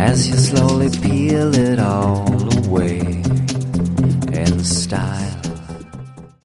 as you slowly peel it all away in style.